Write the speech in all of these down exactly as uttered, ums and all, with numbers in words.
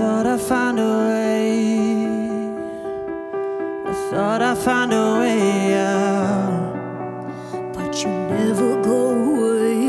thought I'd find a way. I thought I'd find a way out, but you never go away.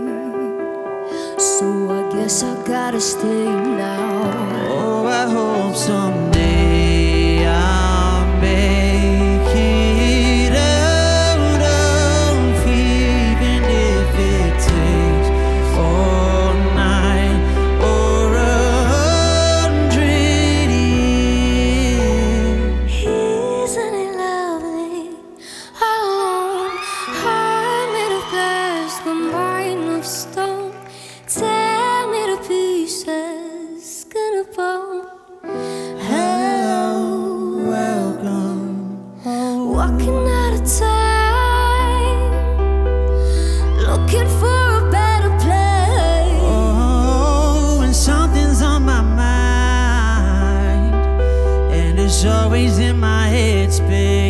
So I guess I gotta stay now. Oh, I hope someday I'll make it out of here, even if it takes all night or a hundred years. Isn't it lovely? Alone, heart made of glass, but mind of stone. Tear me to pieces, skin and bone. Hello, welcome home. Walking out of time, looking for a better place. Oh, and something's on my mind, and it's always in my head space.